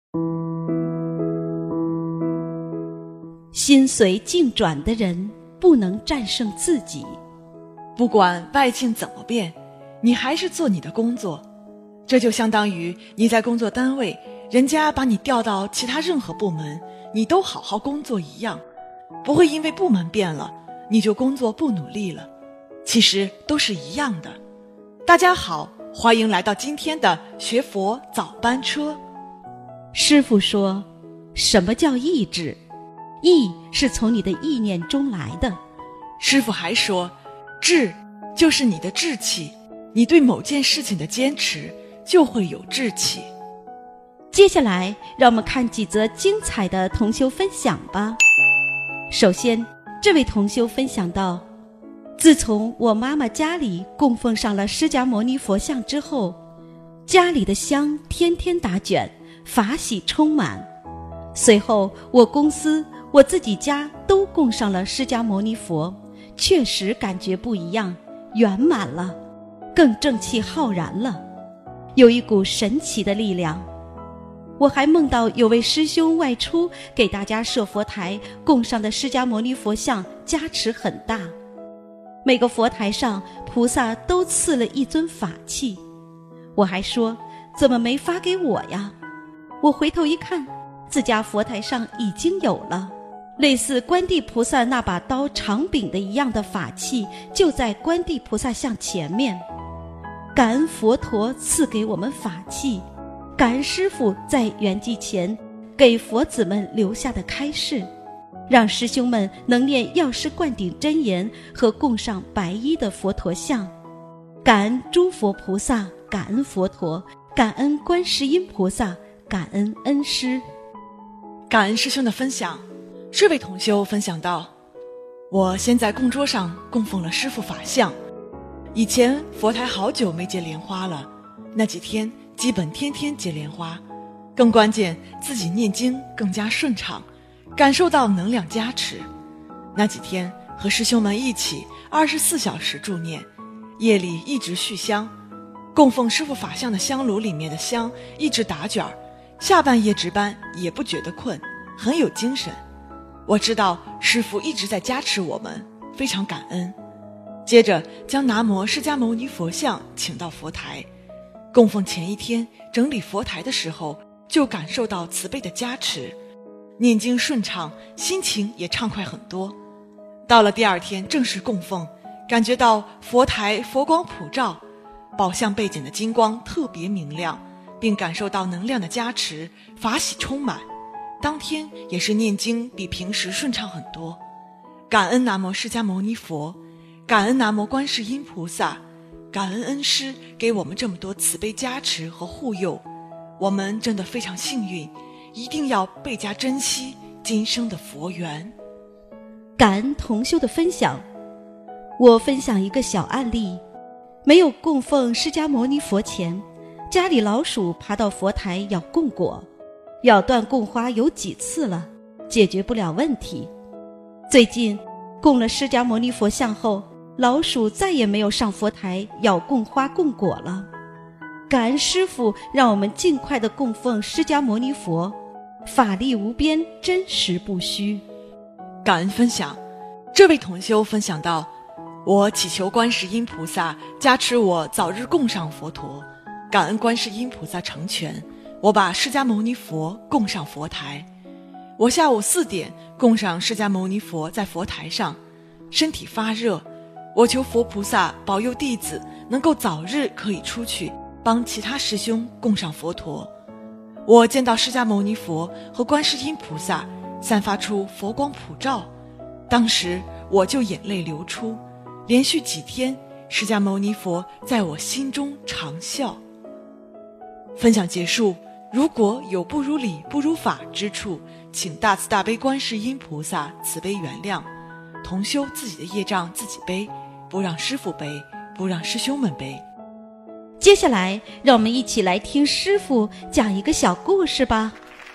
心随境转的人不能战胜自己。 不管外境怎么变，你还是做你的工作。这就相当于你在工作单位，人家把你调到其他任何部门，你都好好工作一样，不会因为部门变了，你就工作不努力了。其实都是一样的。大家好，欢迎来到今天的学佛早班车。 师父说，什么叫意志？意是从你的意念中来的。 师父还说，志就是你的志气，你对某件事情的坚持就会有志气。 接下来让我们看几则精彩的同修分享吧。首先，这位同修分享到，自从我妈妈家里供奉上了释迦牟尼佛像之后，家里的香天天打卷，法喜充满。随后我公司我自己家都供上了释迦牟尼佛，确实感觉不一样，圆满了，更正气浩然了，有一股神奇的力量。我还梦到有位师兄外出给大家设佛台，供上的释迦牟尼佛像加持很大，每个佛台上菩萨都赐了一尊法器。我还说，怎么没发给我呀？我回头一看，自家佛台上已经有了类似观地菩萨那把刀长柄的一样的法器，就在观地菩萨像前面。感恩佛陀赐给我们法器，感恩师父在圆寂前给佛子们留下的开示，让师兄们能念药师灌顶真言和供上白衣的佛陀像。感恩诸佛菩萨，感恩佛陀，感恩观世音菩萨，感恩恩师。 感恩师兄的分享。这位同修分享到，我先在供桌上供奉了师父法像，以前佛台好久没结莲花了，那几天基本天天结莲花，更关键自己念经更加顺畅，感受到能量加持。那几天和师兄们一起24小时助念，夜里一直续香，供奉师父法像的香炉里面的香一直打卷，下半夜值班也不觉得困，很有精神。我知道师父一直在加持我们，非常感恩。接着将南无释迦牟尼佛像请到佛台，供奉前一天整理佛台的时候，就感受到慈悲的加持，念经顺畅，心情也畅快很多。到了第二天正式供奉，感觉到佛台佛光普照，宝相背景的金光特别明亮，并感受到能量的加持，法喜充满。当天也是念经比平时顺畅很多。感恩南无释迦牟尼佛，感恩南无观世音菩萨，感恩恩师给我们这么多慈悲加持和护佑，我们真的非常幸运，一定要倍加珍惜今生的佛缘。 感恩同修的分享。我分享一个小案例，没有供奉释迦牟尼佛前，家里老鼠爬到佛台咬供果，咬断供花有几次了，解决不了问题。最近供了释迦牟尼佛像后，老鼠再也没有上佛台咬供花供果了。感恩师父让我们尽快地供奉释迦牟尼佛，法力无边，真实不虚。 感恩分享。这位同修分享到，我祈求观世音菩萨加持我早日供上佛陀，感恩观世音菩萨成全，我把释迦牟尼佛供上佛台。我下午4点供上释迦牟尼佛在佛台上，身体发热，我求佛菩萨保佑弟子能够早日可以出去帮其他师兄供上佛陀。我见到释迦牟尼佛和观世音菩萨散发出佛光普照，当时我就眼泪流出，连续几天释迦牟尼佛在我心中常笑。分享结束，如果有不如理不如法之处，请大慈大悲观世音菩萨慈悲原谅，同修自己的业障自己背，不让师父背，不让师兄们背。 接下来让我们一起来听师父讲一个小故事吧。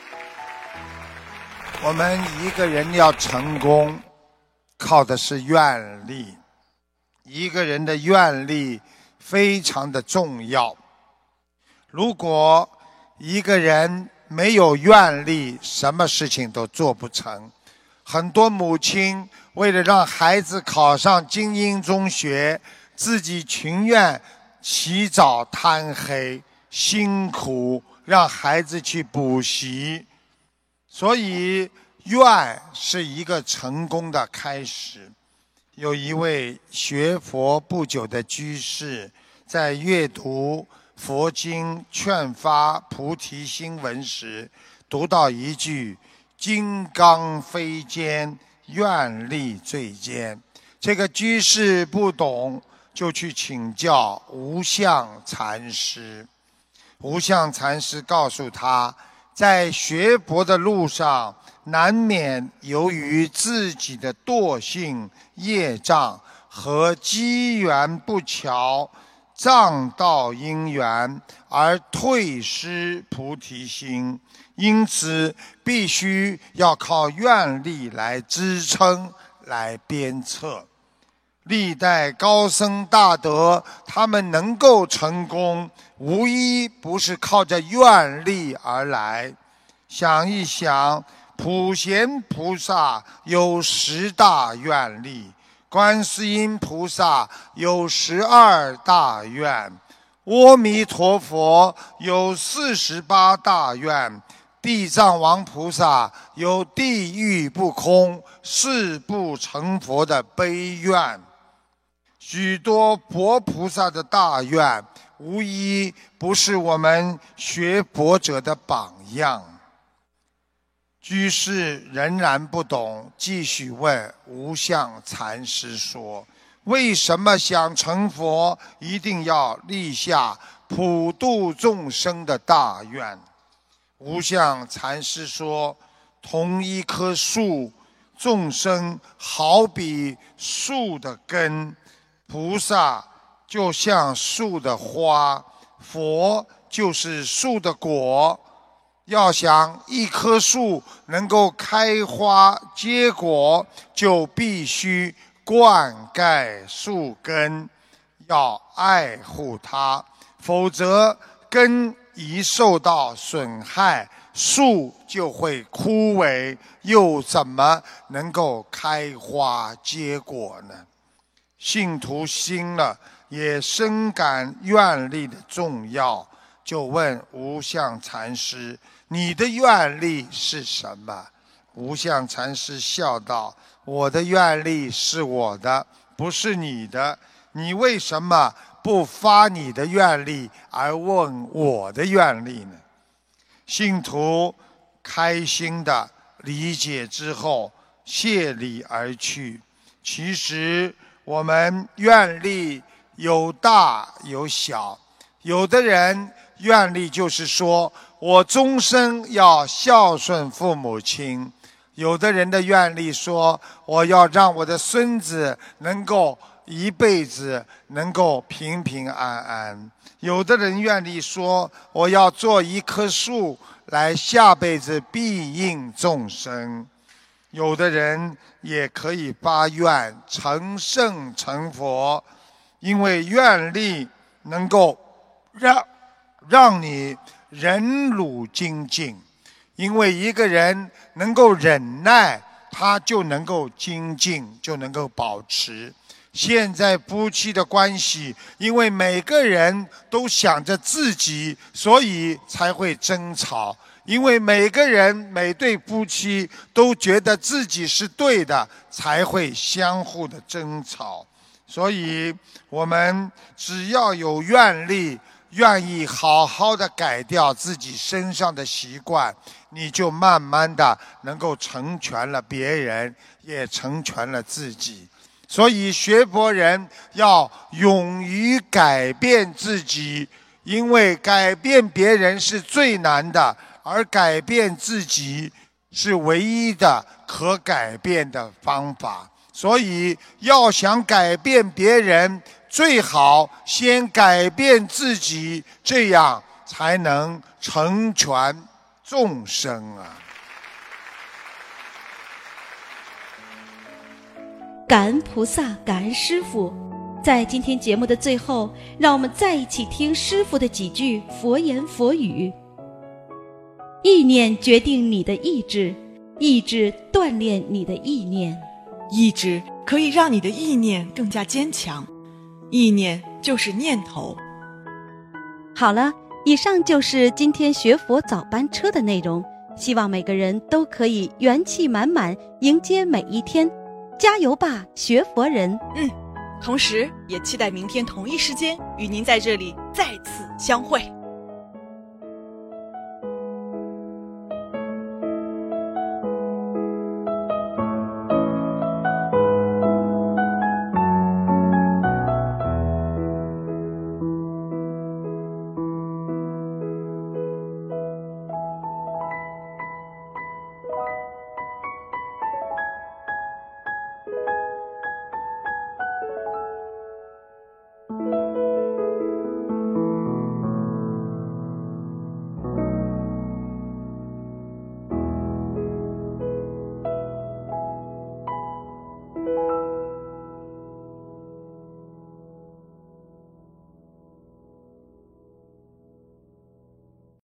我们一个人要成功，靠的是愿力，一个人的愿力非常的重要。如果一个人没有愿力，什么事情都做不成。很多母亲为了让孩子考上精英中学，自己情愿起早贪黑，辛苦让孩子去补习。所以愿是一个成功的开始。有一位学佛不久的居士，在阅读佛经劝发菩提心文时，读到一句金刚非坚，愿力最坚。这个居士不懂，就去请教无相禅师。无相禅师告诉他，在学佛的路上，难免由于自己的惰性、业障和机缘不巧，障道因缘而退失菩提心，因此必须要靠愿力来支撑、来鞭策。历代高僧大德，他们能够成功，无一不是靠着愿力而来。想一想，普贤菩萨有10大愿力，观世音菩萨有12大愿，阿弥陀佛有48大愿，地藏王菩萨有地狱不空、誓不成佛的悲愿。许多佛菩萨的大愿，无一不是我们学佛者的榜样。居士仍然不懂，继续问无相禅师说，为什么想成佛一定要立下普度众生的大愿？无相禅师说，同一棵树，众生好比树的根，菩萨就像树的花，佛就是树的果。要想一棵树能够开花结果，就必须灌溉树根，要爱护它，否则根一受到损害，树就会枯萎，又怎么能够开花结果呢？信徒信了，也深感愿力的重要，就问无相禅师，你的愿力是什么？无相禅师笑道，我的愿力是我的，不是你的，你为什么不发你的愿力而问我的愿力呢？信徒开心的理解之后，谢礼而去。其实我们愿力有大有小，有的人愿力就是说我终生要孝顺父母亲，有的人的愿力说我要让我的孙子能够一辈子能够平平安安，有的人愿力说我要做一棵树来下辈子庇应众生，有的人也可以发愿成圣成佛，因为愿力能够让你忍辱精进，因为一个人能够忍耐，他就能够精进，就能够保持。现在夫妻的关系，因为每个人都想着自己，所以才会争吵。因为每个人每对夫妻都觉得自己是对的，才会相互的争吵。所以我们只要有愿力，愿意好好的改掉自己身上的习惯，你就慢慢的能够成全了别人，也成全了自己。所以学佛人要勇于改变自己，因为改变别人是最难的，而改变自己是唯一的可改变的方法。所以要想改变别人，最好先改变自己，这样才能成全众生啊！ 感恩菩萨，感恩师父。在今天节目的最后，让我们再一起听师父的几句佛言佛语。 意念决定你的意志，意志锻炼你的意念。 意志可以让你的意念更加坚强，意念就是念头。 好了，以上就是今天学佛早班车的内容，希望每个人都可以元气满满迎接每一天，加油吧，学佛人！ 同时也期待明天同一时间与您在这里再次相会。